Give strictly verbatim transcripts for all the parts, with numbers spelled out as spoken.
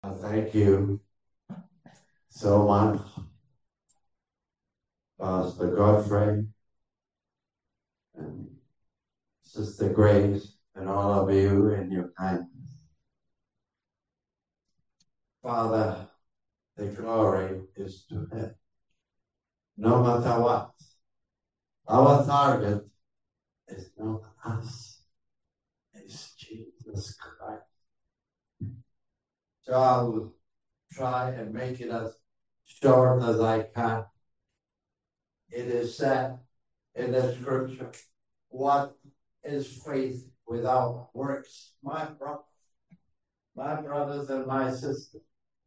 Thank you so much, Pastor Godfrey and Sister Grace and all of you in your kindness. Father, the glory is to Him. No matter what, our target is not us, it's Jesus Christ. So I will try and make it as short as I can. It is said in the scripture, what is faith without works? My brother, my brothers and my sisters.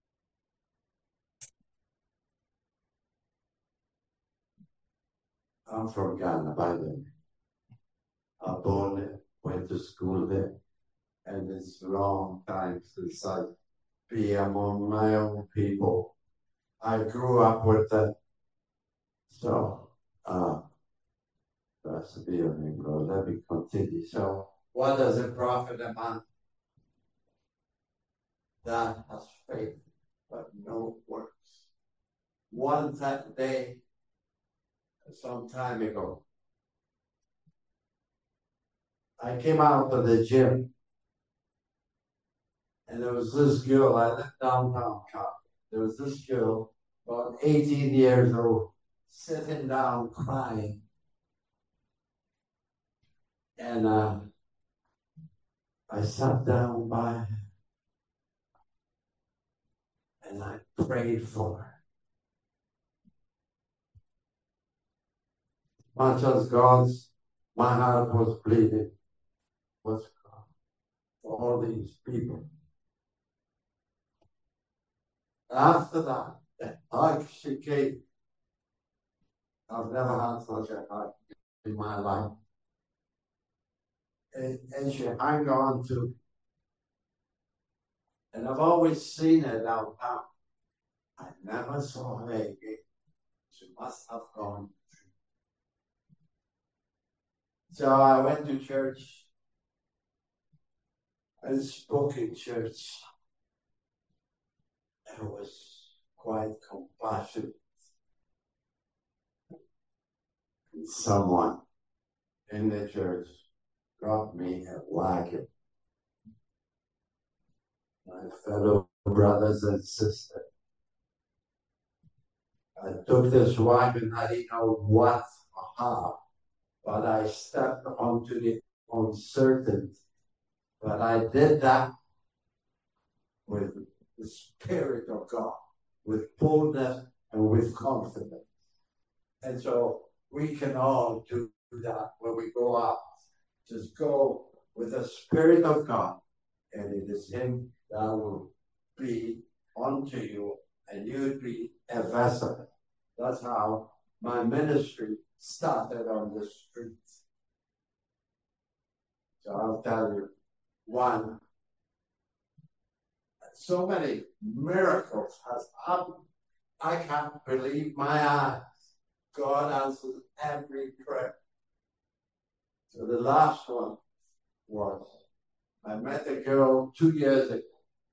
I'm from Ghana, by the way. I'm born there, went to school there, and it's a long time since I've been among my own people. I grew up with them. So, uh, that's the be of me, bro. Let me continue. So, what does it profit a man that has faith but no works? One that day, some time ago, I came out of the gym, and there was this girl. I lived downtown Calgary. There was this girl, about eighteen years old, sitting down crying. And uh, I sat down by her and I prayed for her. Much as God's, my heart was bleeding, was God for all these people. After that, the hug she gave, I've never had such a hug in my life. And, and she hung on to, and I've always seen her downtown. I never saw her again. She must have gone. So I went to church and spoke in church. I was quite compassionate. And someone in the church brought me a wagon. My fellow brothers and sisters. I took this wagon, I didn't know what or how, but I stepped onto the uncertainty. But I did that with the Spirit of God, with boldness and with confidence. And so we can all do that when we go out. Just go with the Spirit of God, and it is Him that will be unto you, and you will be a vessel. That's how my ministry started on the streets. So I'll tell you one. So many miracles has happened. I can't believe my eyes. God answers every prayer. So the last one was, I met a girl two years ago.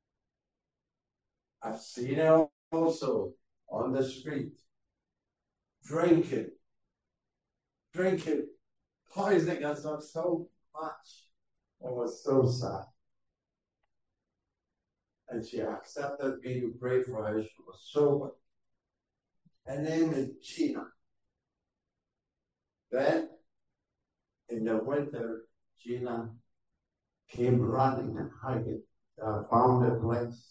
I've seen her also on the street, drinking, drinking, poisoning herself so much. It was so sad. And she accepted me to pray for her. She was sober. Her name is Gina. Then, in the winter, Gina came running and hugging. I found a place.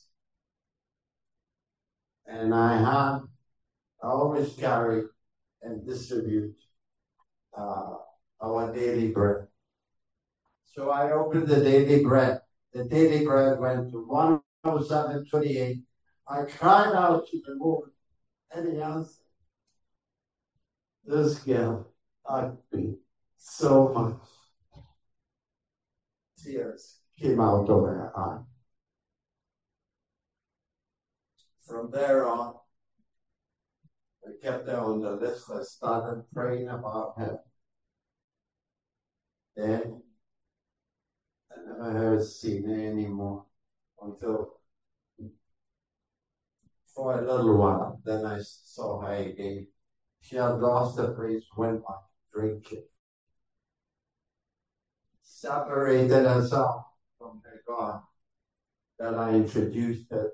And I had, I always carry and distribute uh, our daily bread. So I opened the daily bread. The daily bread went to one oh seven twenty-eight. I cried out to the Lord, and He answered. This girl hugged me so much. Tears came out of her eye. From there on, I kept her on the list. I started praying about her. Then I never heard seen her anymore until for a little while. Then I saw her again. She had lost her place, went on drinking, separated herself from the God that I introduced her.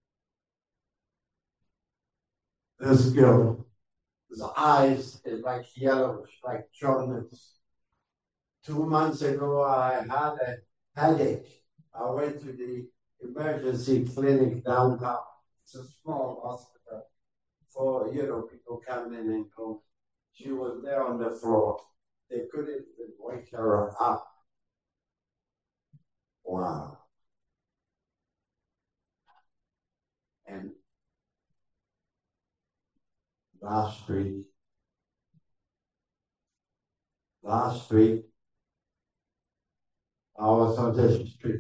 This girl, his eyes is like yellowish, like jaundice. Two months ago, I had a headache. I went to the emergency clinic downtown. It's a small hospital for, you know, people coming in and go. She was there on the floor. They couldn't even wake her up. Wow. And last week, last week, I was on the street.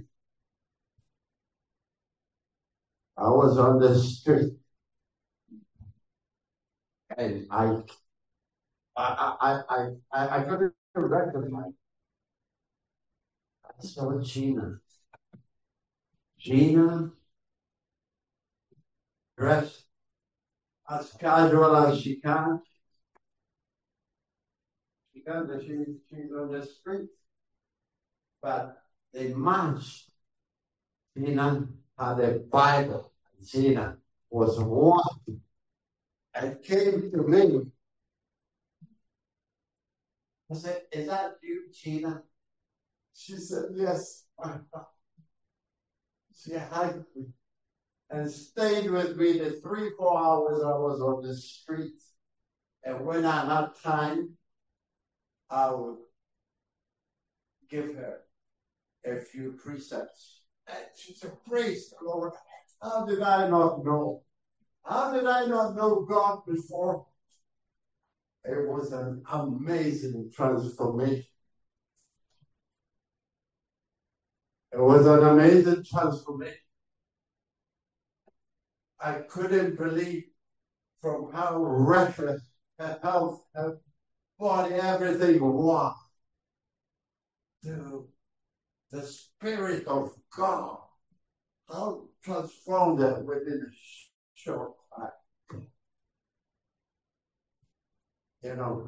I was on the street. And I, I, I, I, I, I couldn't recognize. I saw Gina. Gina, dressed as casual as she can. She can, she, she's on the street. But they matched. Gina had a Bible. Gina was walking and came to me. I said, is that you, Gina? She said, yes. She hugged me and stayed with me the three, four hours I was on the street. And when I had time, I would give her a few precepts. And she said, praise the Lord. How did I not know? How did I not know God before? It was an amazing transformation. It was an amazing transformation. I couldn't believe from how reckless, how, how body everything was, to the Spirit of God, how transformed it within a short time. You know,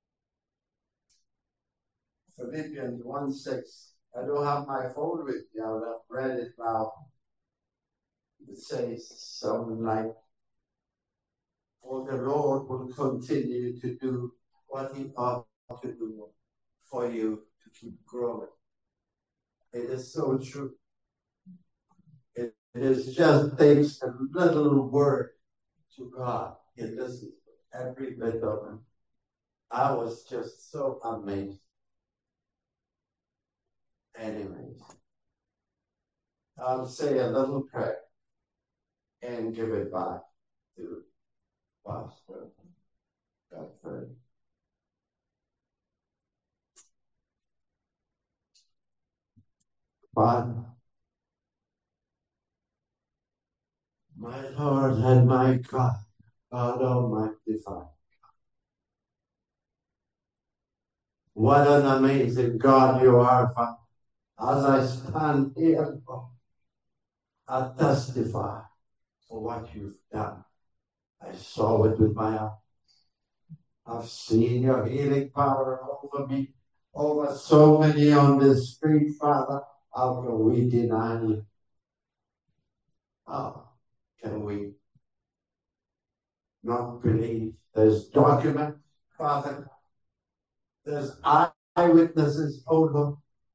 Philippians one six. I don't have my phone with me. I would have read it now. It says something like, for the Lord will continue to do what he ought to do for you to keep growing. It is so true. It, it is just takes a little word to God. It listens to every bit of it. I was just so amazed. Anyways, I'll say a little prayer and give it back to Pastor Godfrey. Father, my Lord and my God, God Almighty Father. What an amazing God you are, Father. As I stand here, I testify for what you've done. I saw it with my eyes. I've seen your healing power over me, over so many on this street, Father. How can we deny you? How can we not believe? There's documents, Father. There's eyewitnesses, oh Lord.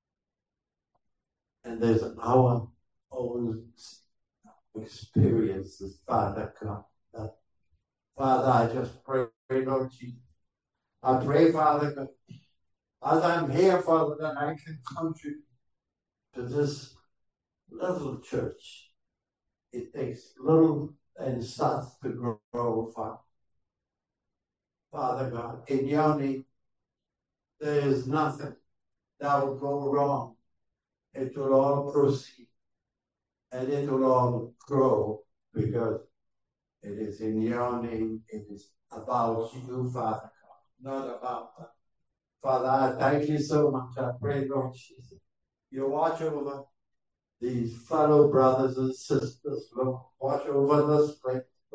And there's our own experiences, Father God. Father, I just pray, Lord Jesus. I pray, Father God, as I'm here, Father, that I can contribute to this little church. It takes little and starts to grow, Father. Father God, in your name, there is nothing that will go wrong. It will all proceed and it will all grow because it is in your name. It is about you, Father God, not about us. Father, I thank you so much. I pray, Lord Jesus, you watch over these fellow brothers and sisters, Lord. Watch over this place,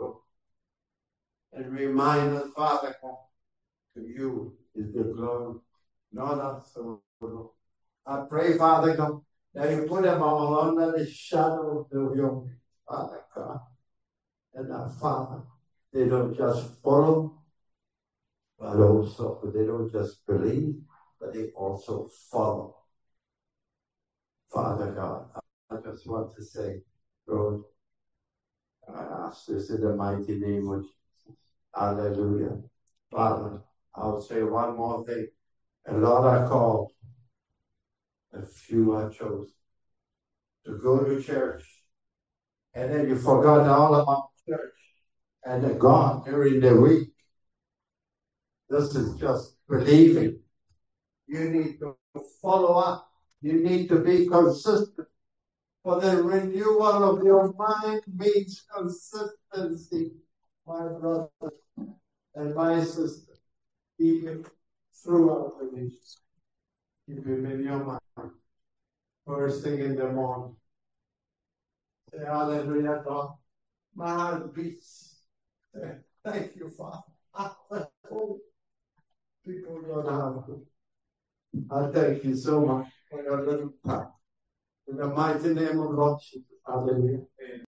remind us, Father God, to you is the glory, not us. I pray, Father God, that you put them all under the shadow of your wings, Father God. And that, Father, they don't just follow, but also, they don't just believe, but they also follow. Father God, I just want to say, Lord, I ask this in the mighty name of Jesus. Hallelujah. Father, I'll say one more thing. A lot are called, a few are chosen to go to church. And then you forgot all about church and the God during the week. This is just believing. You need to follow up. You need to be consistent. For the renewal of your mind means consistency, my brother and my sister. Keep it throughout the week. Keep it in your mind. First thing in the morning. Say hallelujah, God. My heart beats. Say, thank you, Father. People don't have it. I thank you so much for your little time. In the mighty name of Lord Jesus. Hallelujah.